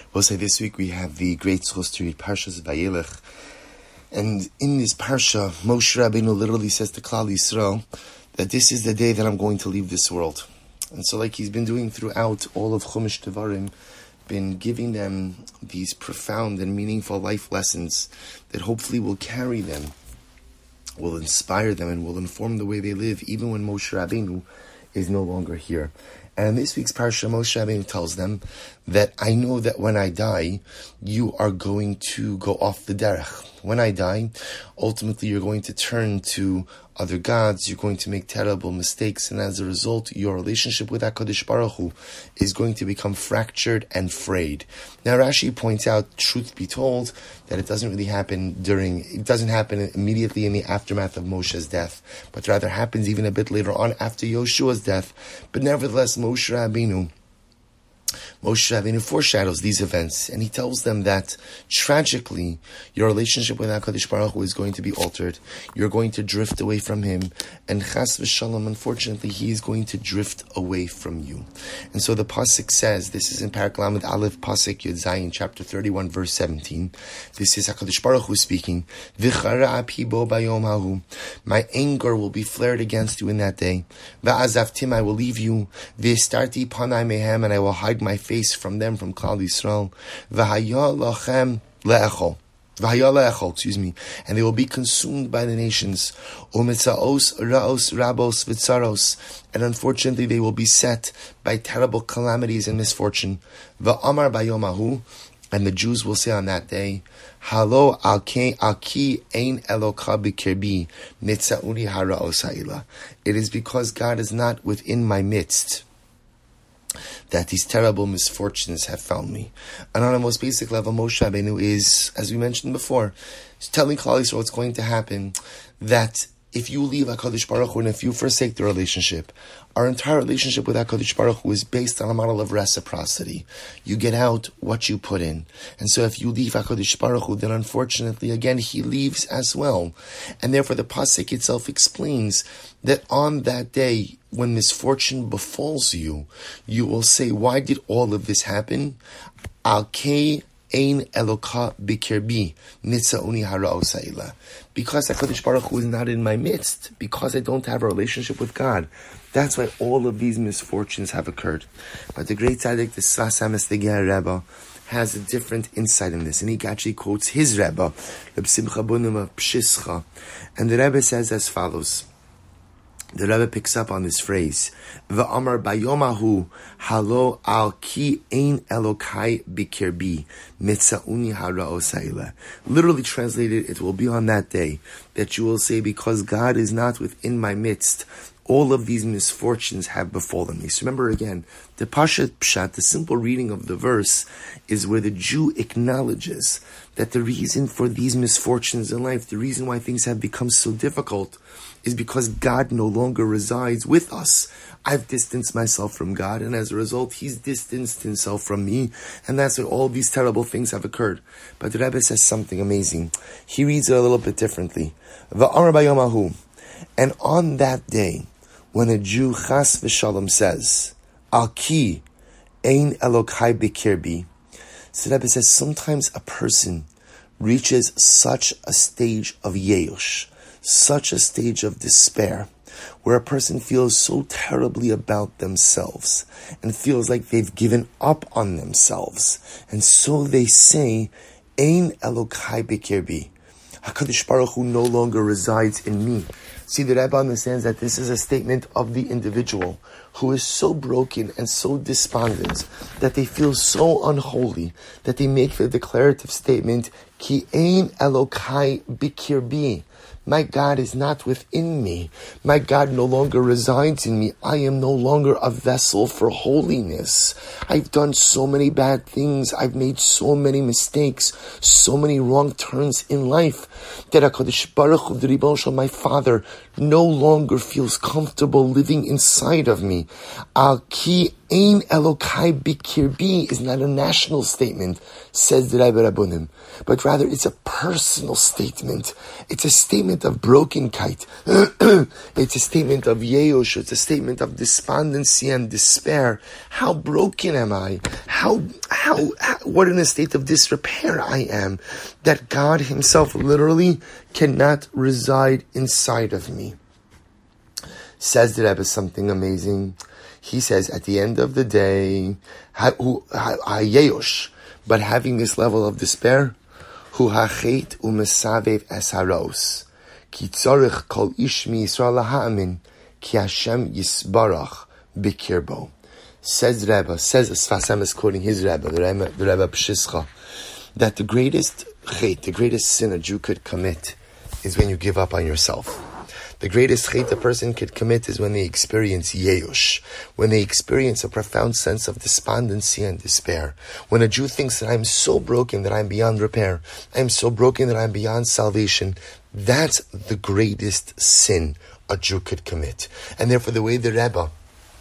We'll say this week we have the great source to read Parshas Vayelech. And in this Parsha, Moshe Rabbeinu literally says to Klal Yisrael that this is the day that I'm going to leave this world. And so like he's been doing throughout all of Chumash Devarim, been giving them these profound and meaningful life lessons that hopefully will carry them, will inspire them, and will inform the way they live even when Moshe Rabbeinu is no longer here. And in this week's Parsha, Moshe Rabbeinu tells them that I know that when I die, you are going to go off the derech. When I die, ultimately you're going to turn to other gods, you're going to make terrible mistakes, and as a result, your relationship with HaKadosh Baruch Hu is going to become fractured and frayed. Now Rashi points out, truth be told, that it doesn't happen immediately in the aftermath of Moshe's death, but rather happens even a bit later on after Yoshua's death. But nevertheless, Moshe Rabbeinu foreshadows these events, and he tells them that tragically your relationship with HaKadosh Baruch Hu is going to be altered. You're going to drift away from him, and chas v'shalom, unfortunately, he is going to drift away from you. And so the pasuk says, this is in Parak Lamed Aleph Pasuk Yud Zayin, chapter 31, verse 17. This is HaKadosh Baruch Hu speaking. V'chara api bo bayom hahu. My anger will be flared against you in that day. V'azavtim, I will leave you. V'starti panai mehem, and I will hide my face from them, from Klal Yisrael. V'haya lachem le'echol. And they will be consumed by the nations. Umetzaos raos rabos v'tzaros. And unfortunately they will be set by terrible calamities and misfortune. V'amar bayomahu. And the Jews will say on that day, Halo alki ein eloka b'kirbi nitzauni haraos ha'ila. It is because God is not within my midst that these terrible misfortunes have found me. And on a most basic level, Moshe Rabbeinu is, as we mentioned before, telling Klal Yisrael what's going to happen, that if you leave HaKadosh Baruch Hu and if you forsake the relationship, our entire relationship with HaKadosh Baruch Hu is based on a model of reciprocity. You get out what you put in. And so if you leave HaKadosh Baruch Hu, then unfortunately, again, he leaves as well. And therefore the pasuk itself explains that on that day, when misfortune befalls you, you will say, why did all of this happen? Al-kei ein eloka bikirbi nitzauni haraos ha'ila. Because HaKadosh Baruch Hu is not in my midst, because I don't have a relationship with God. That's why all of these misfortunes have occurred. But the great tzaddik, the Sfas Emes Rebbe, has a different insight in this, and he actually quotes his Rebbe, Reb Simcha Bunim of Pshischa, and the Rebbe says as follows. The Rebbe picks up on this phrase, V'amar bayomahu halo al ki ein elokai bikirbi mitzauni haraos ha'ila. Literally translated, it will be on that day that you will say, because God is not within my midst, all of these misfortunes have befallen me. So remember again, the Pashat Pshat, the simple reading of the verse, is where the Jew acknowledges that the reason for these misfortunes in life, the reason why things have become so difficult, is because God no longer resides with us. I've distanced myself from God, and as a result, He's distanced Himself from me, and that's why all these terrible things have occurred. But the Rebbe says something amazing. He reads it a little bit differently. V'amar bayomahu. And on that day, when a Jew chas v'shalom says, Al-ki ein elokai bikirbi, so the Rebbe says sometimes a person reaches such a stage of yeush, such a stage of despair, where a person feels so terribly about themselves and feels like they've given up on themselves. And so they say, Ein Elokai bikirbi. HaKadosh Baruch Hu no longer resides in me. See, the Rebbe understands that this is a statement of the individual who is so broken and so despondent that they feel so unholy that they make the declarative statement, Ki ein Elokai bikirbi. My God is not within me. My God no longer resides in me. I am no longer a vessel for holiness. I've done so many bad things. I've made so many mistakes, so many wrong turns in life, that HaKadosh Baruch Hu, the Ribbon Shel, my Father, no longer feels comfortable living inside of me. Al-ki ein Elokai bikirbi is not a national statement, says the Rebbe Rabbunim, but rather it's a personal statement. It's a statement of brokenkeit. It's a statement of yeush. It's a statement of despondency and despair. How broken am I? How what in a state of disrepair I am, that God himself literally cannot reside inside of me. Says the Rebbe something amazing. He says, at the end of the day, but having this level of despair, hu hachet umesavev es haros, ki tzorich kol ish mi Yisrael ha'amin, ki Hashem yisbarach bikirbo. Says Rebbe, says Sfas Emes is quoting his Rebbe, the Rebbe Pshischa, that the greatest chet, the greatest sin a Jew could commit is when you give up on yourself. The greatest chet a person could commit is when they experience yeush, when they experience a profound sense of despondency and despair. When a Jew thinks that I'm so broken that I'm beyond repair, I'm so broken that I'm beyond salvation, that's the greatest sin a Jew could commit. And therefore the way the Rebbe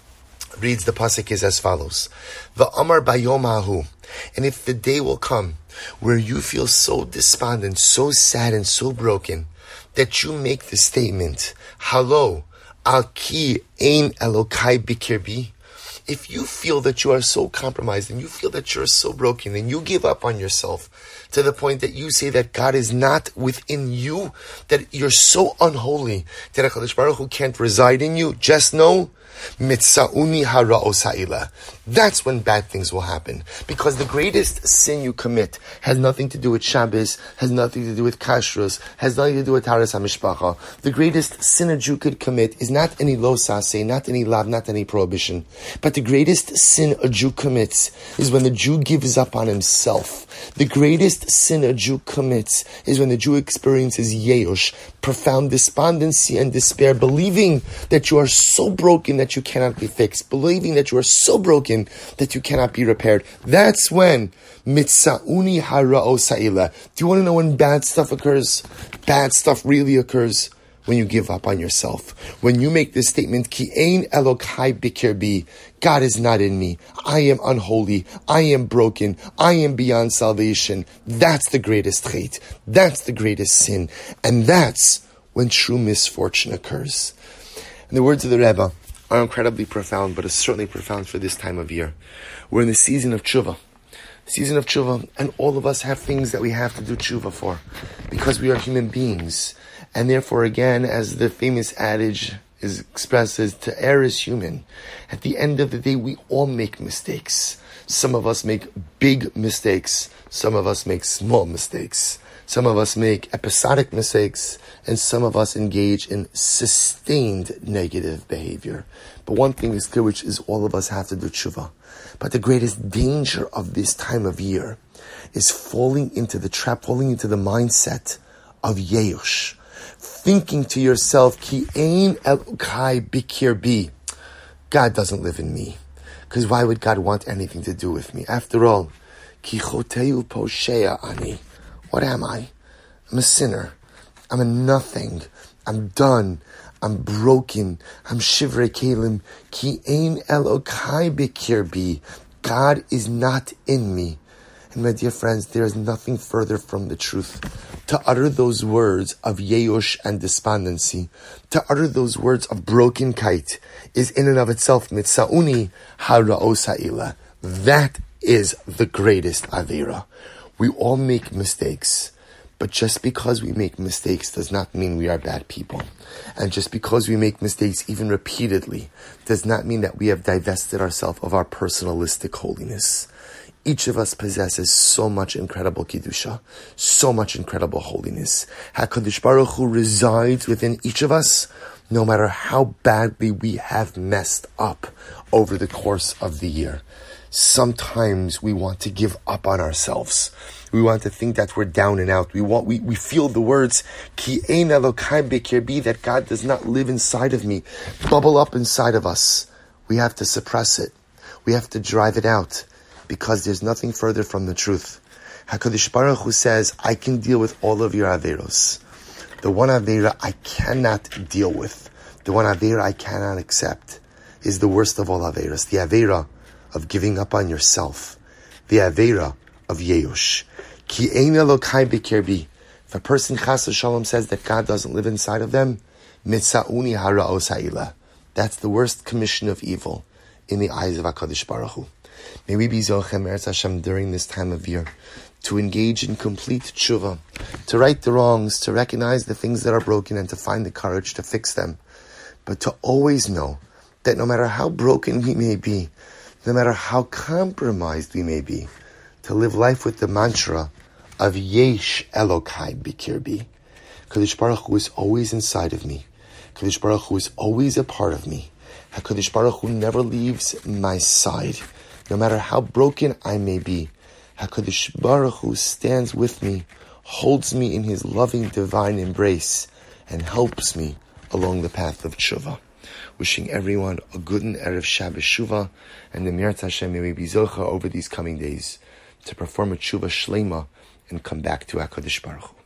reads the pasuk is as follows: V'amar bayom hahu, and if the day will come where you feel so despondent, so sad and so broken, that you make the statement, Halo, al ki ein Elokai bikirbi. If you feel that you are so compromised and you feel that you're so broken and you give up on yourself to the point that you say that God is not within you, that you're so unholy that HaKadosh Baruch Hu can't reside in you, just know, Mitsauni hara'os ha'ila. That's when bad things will happen. Because the greatest sin you commit has nothing to do with Shabbos, has nothing to do with kashrus, has nothing to do with Taras HaMishpacha. The greatest sin a Jew could commit is not any lo saseh, not any lav, not any prohibition. But the greatest sin a Jew commits is when the Jew gives up on himself. The greatest sin a Jew commits is when the Jew experiences yeush, profound despondency and despair, believing that you are so broken that you cannot be fixed, believing that you are so broken that you cannot be repaired. That's when mitsauni hara'o sa'ila. Do you want to know when bad stuff occurs? Bad stuff really occurs when you give up on yourself. When you make this statement, Ki ein Elokai bikirbi, God is not in me. I am unholy. I am broken. I am beyond salvation. That's the greatest hate. That's the greatest sin. And that's when true misfortune occurs. And the words of the Rebbe are incredibly profound, but it's certainly profound for this time of year. We're in the season of tshuva. Season of tshuva, and all of us have things that we have to do tshuva for, because we are human beings. And therefore, again, as the famous adage is expresses, to err is human. At the end of the day, we all make mistakes. Some of us make big mistakes. Some of us make small mistakes. Some of us make episodic mistakes, and some of us engage in sustained negative behavior. But one thing is clear, which is all of us have to do tshuva. But the greatest danger of this time of year is falling into the trap, falling into the mindset of yeush. Thinking to yourself, Ki ein Elokai bikirbi. God doesn't live in me. Because why would God want anything to do with me? After all, Ki choteu poshea ani. What am I? I'm a sinner. I'm a nothing. I'm done. I'm broken. I'm shivrei kelim. Ki ein Elokai bikirbi. God is not in me. And my dear friends, there is nothing further from the truth. To utter those words of yeush and despondency, to utter those words of broken kite, is in and of itself mitsauni hara'os ha'ila. That is the greatest avera. We all make mistakes, but just because we make mistakes does not mean we are bad people. And just because we make mistakes even repeatedly does not mean that we have divested ourselves of our personalistic holiness. Each of us possesses so much incredible Kiddusha, so much incredible holiness. HaKadosh Baruch Hu resides within each of us, no matter how badly we have messed up over the course of the year. Sometimes we want to give up on ourselves. We want to think that we're down and out. We feel the words, Ki ein Elokai bikirbi, that God does not live inside of me, bubble up inside of us. We have to suppress it. We have to drive it out. Because there's nothing further from the truth. HaKadosh Baruch Hu says, I can deal with all of your averos. The one avera I cannot deal with, the one avera I cannot accept, is the worst of all averos. The avera of giving up on yourself. The avera of yeush. Ki ein Elokai bikirbi. If a person chas v'shalom says that God doesn't live inside of them, mitsauni hara'os ha'ila. That's the worst commission of evil in the eyes of HaKadosh Baruch Hu. May we be Zochem Eretz Hashem during this time of year to engage in complete tshuva, to right the wrongs, to recognize the things that are broken and to find the courage to fix them. But to always know that no matter how broken we may be, no matter how compromised we may be, to live life with the mantra of Yesh Elokai Bikirbi. Kadosh Baruch Hu is always inside of me. Kadosh Baruch Hu is always a part of me. HaKadosh Baruch Hu never leaves my side. No matter how broken I may be, HaKadosh Baruch Hu stands with me, holds me in his loving divine embrace, and helps me along the path of tshuva. Wishing everyone a good and Erev Shabbos Shuvah, and the Mirat Hashem may we be zocha over these coming days to perform a tshuva shlema and come back to HaKadosh Baruch Hu.